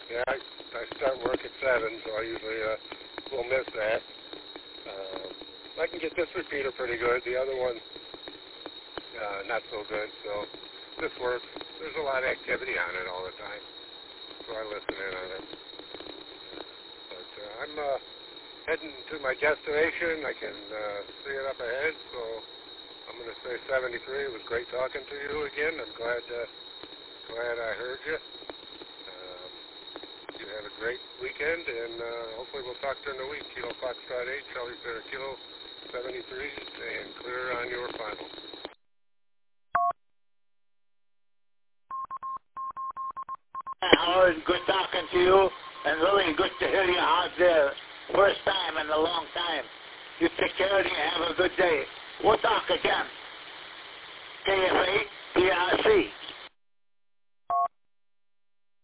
Yeah, I start work at 7, so I usually will miss that. I can get this repeater pretty good. The other one, not so good. So this works. There's a lot of activity on it all the time, so I listen in on it. But I'm heading to my destination. I can see it up ahead, so I'm going to say 73. It was great talking to you again. I'm glad I heard you. You have a great weekend, and hopefully we'll talk during the week. Kilo Foxtrot 8, Charlie Sierra Kilo 73, and clear on your final. Howard, good talking to you, and really good to hear you out there. First time in a long time. You take care and you have a good day. We'll talk again. KF8, PRC.